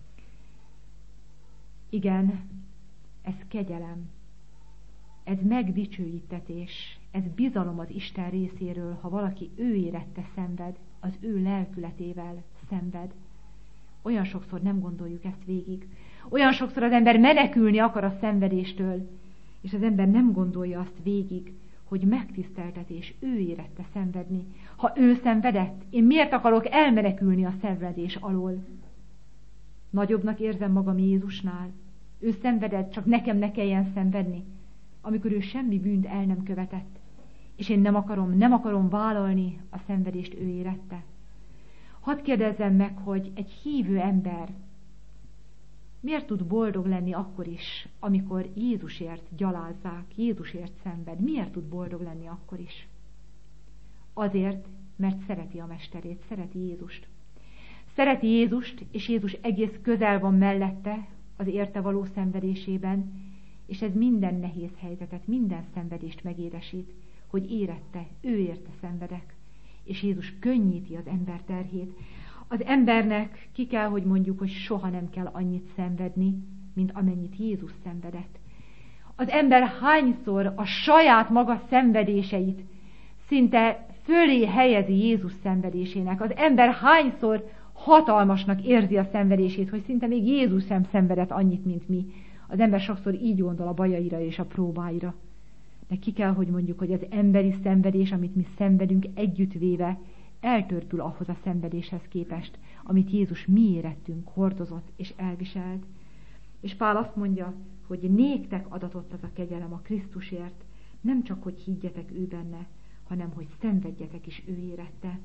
A: Igen, ez kegyelem, ez megdicsőítetés, ez bizalom az Isten részéről, ha valaki ő érette szenved, az ő lelkületével szenved. Olyan sokszor nem gondoljuk ezt végig. Olyan sokszor az ember menekülni akar a szenvedéstől, és az ember nem gondolja azt végig, hogy megtiszteltetés, ő érette szenvedni. Ha ő szenvedett, én miért akarok elmenekülni a szenvedés alól? Nagyobbnak érzem magam Jézusnál. Ő szenvedett, csak nekem ne kelljen szenvedni, amikor ő semmi bűnt el nem követett. És én nem akarom vállalni a szenvedést, ő érette. Hadd kérdezzem meg, hogy egy hívő ember miért tud boldog lenni akkor is, amikor Jézusért gyalázzák, Jézusért szenved? Miért tud boldog lenni akkor is? Azért, mert szereti a mesterét, szereti Jézust. Szereti Jézust, és Jézus egész közel van mellette, az érte való szenvedésében, és ez minden nehéz helyzetet, minden szenvedést megéresít, hogy érette, ő érte szenvedek, és Jézus könnyíti az ember terhét. Az embernek ki kell, hogy mondjuk, hogy soha nem kell annyit szenvedni, mint amennyit Jézus szenvedett. Az ember hányszor a saját maga szenvedéseit szinte fölé helyezi Jézus szenvedésének. Az ember hányszor hatalmasnak érzi a szenvedését, hogy szinte még Jézus sem szenvedett annyit, mint mi. Az ember sokszor így gondol a bajaira és a próbáira. De ki kell, hogy mondjuk, hogy az emberi szenvedés, amit mi szenvedünk együttvéve, eltörpül ahhoz a szenvedéshez képest, amit Jézus mi érettünk, hordozott és elviselt. És Pál azt mondja, hogy néktek adatott az a kegyelem a Krisztusért, nem csak, hogy higgyetek ő benne, hanem, hogy szenvedjetek is ő érette.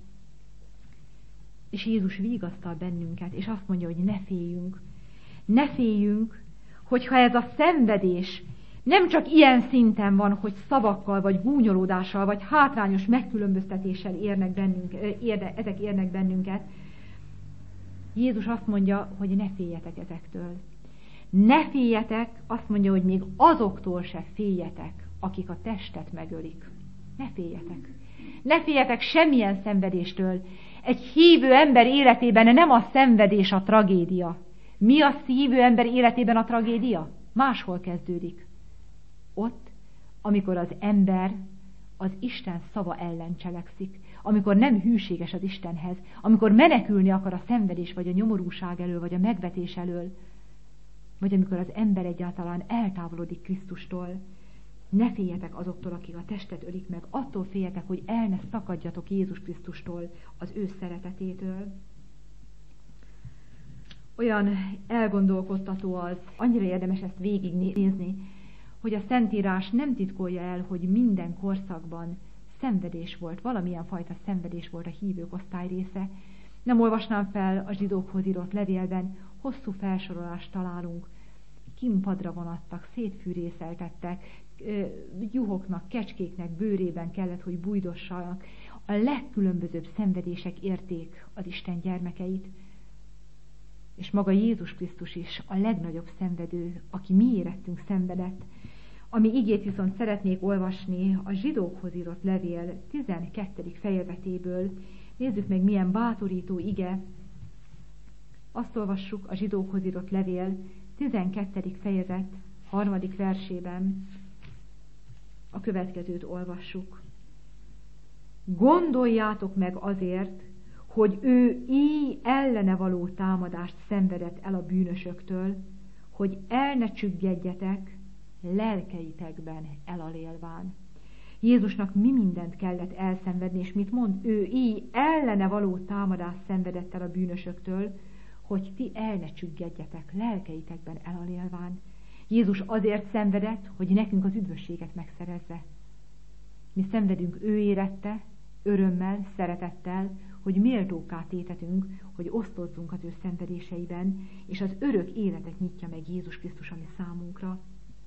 A: És Jézus vigasztal bennünket, és azt mondja, hogy ne féljünk. Ne féljünk, hogyha ez a szenvedés nem csak ilyen szinten van, hogy szavakkal, vagy gúnyolódással, vagy hátrányos megkülönböztetéssel ezek érnek bennünket. Jézus azt mondja, hogy ne féljetek ezektől. Ne féljetek, azt mondja, hogy még azoktól se féljetek, akik a testet megölik. Ne féljetek. Ne féljetek semmilyen szenvedéstől. Egy hívő ember életében nem a szenvedés a tragédia. Mi a hívő ember életében a tragédia? Máshol kezdődik. Ott, amikor az ember az Isten szava ellen cselekszik, amikor nem hűséges az Istenhez, amikor menekülni akar a szenvedés, vagy a nyomorúság elől, vagy a megvetés elől, vagy amikor az ember egyáltalán eltávolodik Krisztustól. Ne féljetek azoktól, akik a testet ölik meg, attól féljetek, hogy el ne szakadjatok Jézus Krisztustól, az ő szeretetétől. Olyan elgondolkodtató az, annyira érdemes ezt végignézni, hogy a Szentírás nem titkolja el, hogy minden korszakban szenvedés volt, valamilyen fajta szenvedés volt a hívők osztály része. Nem olvasnám fel a zsidókhoz írott levélben, hosszú felsorolást találunk. Kínpadra vonattak, szétfűrészeltettek, juhoknak, kecskéknek bőrében kellett, hogy bújdossanak. A legkülönbözőbb szenvedések érték az Isten gyermekeit. És maga Jézus Krisztus is a legnagyobb szenvedő, aki mi érettünk szenvedett. Ami igét viszont szeretnék olvasni a zsidókhoz írott levél 12. fejezetéből. Nézzük meg, milyen bátorító ige. Azt olvassuk a zsidókhoz írott levél 12. fejezet 3. versében. A következőt olvassuk. Gondoljátok meg azért, hogy ő így ellene való támadást szenvedett el a bűnösöktől, hogy el ne csüggedjetek lelkeitekben elalélván. Jézusnak mi mindent kellett elszenvedni, és mit mond? Ő így ellene való támadást szenvedett el a bűnösöktől, hogy ti el ne csüggedjetek lelkeitekben elalélván. Jézus azért szenvedett, hogy nekünk az üdvösséget megszerezze. Mi szenvedünk, ő érette, örömmel, szeretettel, hogy méltókká tétetünk, hogy osztozzunk az ő szenvedéseiben, és az örök életet nyitja meg Jézus Krisztus a mi számunkra.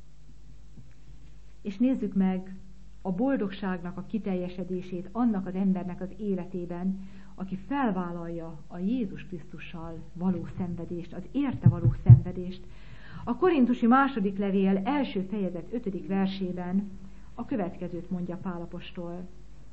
A: És nézzük meg a boldogságnak a kiteljesedését annak az embernek az életében, aki felvállalja a Jézus Krisztussal való szenvedést, az érte való szenvedést. A Korintusi második levél első fejezet 5. versében a következőt mondja Pál apostol.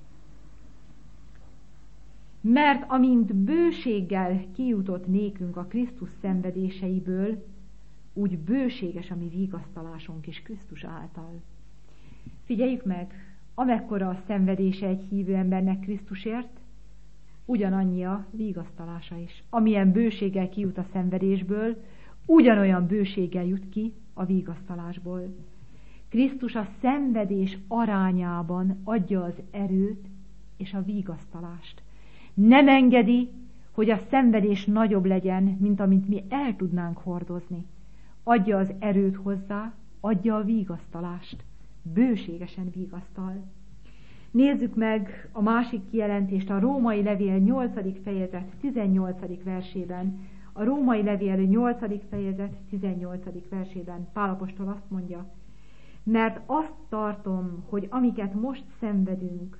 A: Mert amint bőséggel kijutott nékünk a Krisztus szenvedéseiből, úgy bőséges a mi vigasztalásunk is Krisztus által. Figyeljük meg, amekkora a szenvedése egy hívő embernek Krisztusért, ugyanannyi a vigasztalása is. Amilyen bőséggel kijut a szenvedésből, ugyanolyan bőséggel jut ki a vigasztalásból. Krisztus a szenvedés arányában adja az erőt és a vigasztalást. Nem engedi, hogy a szenvedés nagyobb legyen, mint amint mi el tudnánk hordozni. Adja az erőt hozzá, adja a vigasztalást. Bőségesen vigasztal. Nézzük meg a másik kijelentést a Római levél 8. fejezet 18. versében. A Római levél 8. fejezet 18. versében Pál apostol azt mondja, mert azt tartom, hogy amiket most szenvedünk,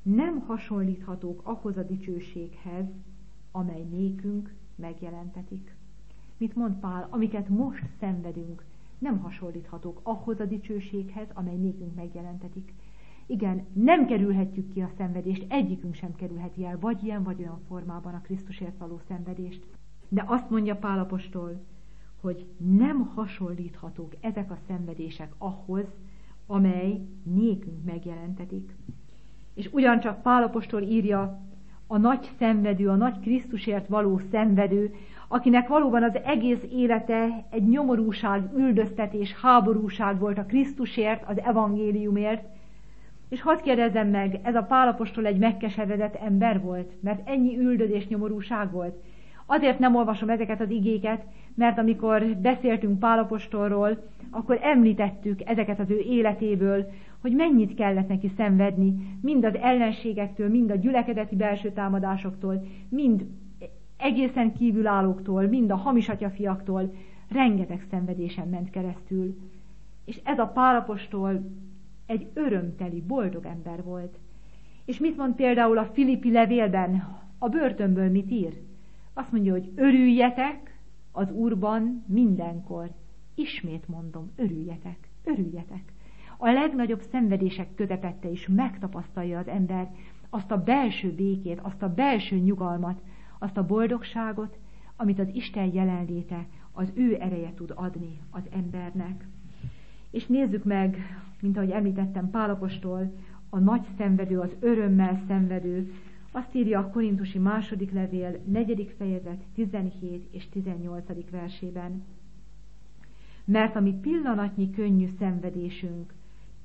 A: nem hasonlíthatók ahhoz a dicsőséghez, amely nékünk megjelentetik. Mit mond Pál? Amiket most szenvedünk, nem hasonlíthatók ahhoz a dicsőséghez, amely nékünk megjelentetik. Igen, nem kerülhetjük ki a szenvedést, egyikünk sem kerülheti el, vagy ilyen, vagy olyan formában a Krisztusért való szenvedést. De azt mondja Pál apostol, hogy nem hasonlíthatók ezek a szenvedések ahhoz, amely nékünk megjelentetik. És ugyancsak Pál apostol írja, a nagy szenvedő, a nagy Krisztusért való szenvedő, akinek valóban az egész élete egy nyomorúság, üldöztetés, háborúság volt a Krisztusért, az evangéliumért. És hadd kérdezzem meg, ez a Pál apostol egy megkeseredett ember volt, mert ennyi üldözés, nyomorúság volt. Azért nem olvasom ezeket az igéket, mert amikor beszéltünk Pál apostolról, akkor említettük ezeket az ő életéből, hogy mennyit kellett neki szenvedni, mind az ellenségektől, mind a gyülekezeti belső támadásoktól, mind egészen kívülállóktól, mind a hamis atyafiaktól, rengeteg szenvedésen ment keresztül. És ez a Pál apostol egy örömteli, boldog ember volt. És mit mond például a Filippi levélben, a börtönből mit ír? Azt mondja, hogy örüljetek az Úrban mindenkor. Ismét mondom, örüljetek, örüljetek. A legnagyobb szenvedések közepette is megtapasztalja az ember azt a belső békét, azt a belső nyugalmat, azt a boldogságot, amit az Isten jelenléte, az ő ereje tud adni az embernek. És nézzük meg, mint ahogy említettem, Pál apostol, a nagy szenvedő, az örömmel szenvedő, azt írja a Korintusi második levél, 4. fejezet, 17 és 18. versében. Mert a mi pillanatnyi könnyű szenvedésünk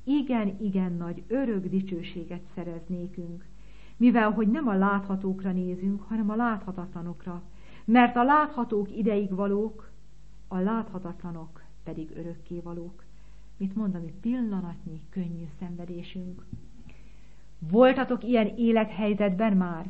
A: igen nagy örök dicsőséget szerez nékünk, mivel hogy nem a láthatókra nézünk, hanem a láthatatlanokra, mert a láthatók ideig valók, a láthatatlanok pedig örökké valók. Mit mond a mi pillanatnyi könnyű szenvedésünk? Voltatok ilyen élethelyzetben már,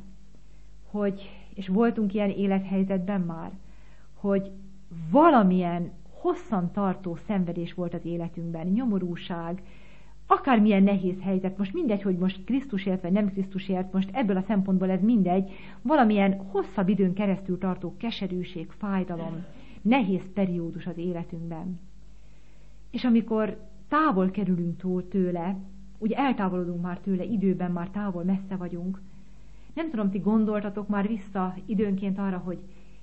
A: és voltunk ilyen élethelyzetben már, hogy valamilyen hosszan tartó szenvedés volt az életünkben, nyomorúság, akármilyen nehéz helyzet, most mindegy, hogy most Krisztusért vagy nem Krisztusért, most ebből a szempontból ez mindegy, valamilyen hosszabb időn keresztül tartó keserűség, fájdalom, nehéz periódus az életünkben. És amikor távol kerülünk tőle, úgy eltávolodunk már tőle, időben már távol, messze vagyunk. Nem tudom, ti gondoltatok már vissza időnként arra, hogy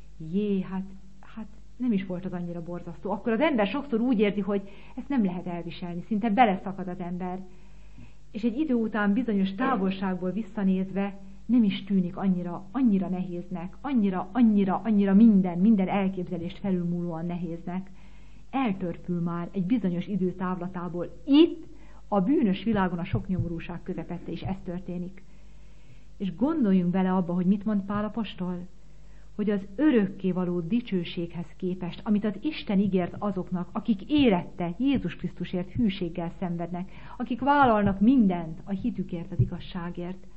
A: hát nem is volt az annyira borzasztó. Akkor az ember sokszor úgy érzi, hogy ezt nem lehet elviselni, szinte beleszakad az ember. És egy idő után bizonyos távolságból visszanézve nem is tűnik annyira nehéznek, annyira minden elképzelést felülmúlóan nehéznek. Eltörpül már egy bizonyos idő távlatából. Itt, a bűnös világon, a sok nyomorúság közepette is ez történik. És gondoljunk bele abba, hogy mit mond Pál apostol, hogy az örökkévaló dicsőséghez képest, amit az Isten ígért azoknak, akik érette Jézus Krisztusért hűséggel szenvednek, akik vállalnak mindent a hitükért, az igazságért,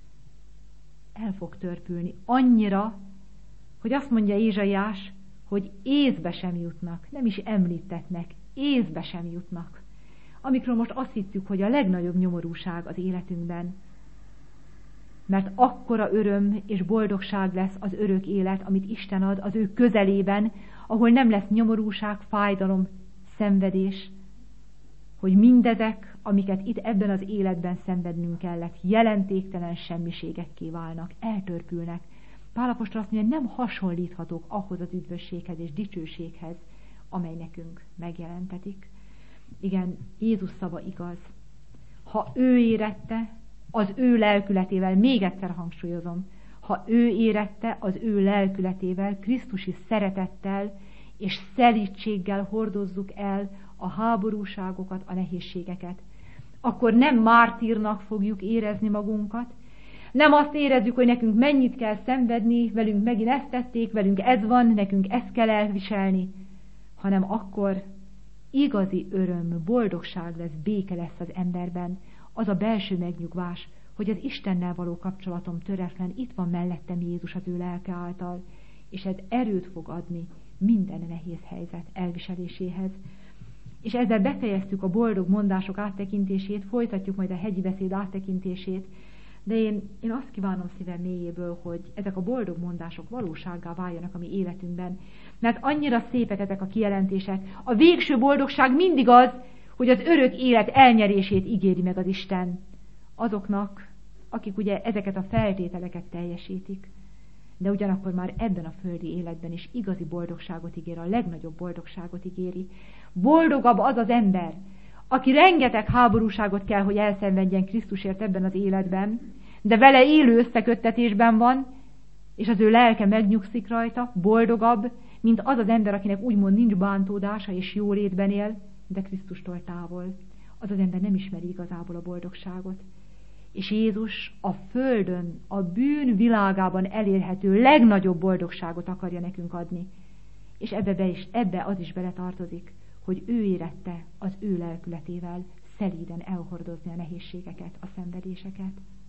A: el fog törpülni annyira, hogy azt mondja Ézsaiás, hogy észbe sem jutnak, nem is említetnek, észbe sem jutnak. Amikről most azt hittük, hogy a legnagyobb nyomorúság az életünkben. Mert akkora öröm és boldogság lesz az örök élet, amit Isten ad az ő közelében, ahol nem lesz nyomorúság, fájdalom, szenvedés, hogy mindezek, amiket itt ebben az életben szenvednünk kellett, jelentéktelen semmiségekké válnak, eltörpülnek. Pál apostol azt mondja, nem hasonlíthatók ahhoz az üdvösséghez és dicsőséghez, amely nekünk megjelentetik. Igen, Jézus szava igaz. Ha ő érette, az ő lelkületével, még egyszer hangsúlyozom, ha ő érette, az ő lelkületével, krisztusi szeretettel és szelídséggel hordozzuk el a háborúságokat, a nehézségeket, akkor nem mártírnak fogjuk érezni magunkat, nem azt érezzük, hogy nekünk mennyit kell szenvedni, velünk megint ezt tették, velünk ez van, nekünk ezt kell elviselni, hanem akkor igazi öröm, boldogság lesz, béke lesz az emberben, az a belső megnyugvás, hogy az Istennel való kapcsolatom töretlen, itt van mellettem Jézus az ő lelke által, és ez erőt fog adni minden nehéz helyzet elviseléséhez. És ezzel befejeztük a boldog mondások áttekintését, folytatjuk majd a hegyi beszéd áttekintését, De én azt kívánom szívem mélyéből, hogy ezek a boldog mondások valósággá váljanak a mi életünkben. Mert annyira szépek ezek a kijelentések. A végső boldogság mindig az, hogy az örök élet elnyerését ígéri meg az Isten azoknak, akik ugye ezeket a feltételeket teljesítik. De ugyanakkor már ebben a földi életben is igazi boldogságot ígér, a legnagyobb boldogságot ígéri. Boldogabb az az ember, aki rengeteg háborúságot kell, hogy elszenvedjen Krisztusért ebben az életben, de vele élő összeköttetésben van, és az ő lelke megnyugszik rajta, boldogabb, mint az az ember, akinek úgymond nincs bántódása és jólétben él, de Krisztustól távol. Az az ember nem ismeri igazából a boldogságot. És Jézus a földön, a bűn világában elérhető legnagyobb boldogságot akarja nekünk adni. És ebbe az is beletartozik, hogy ő érette az ő lelkületével szelíden elhordozni a nehézségeket, a szenvedéseket.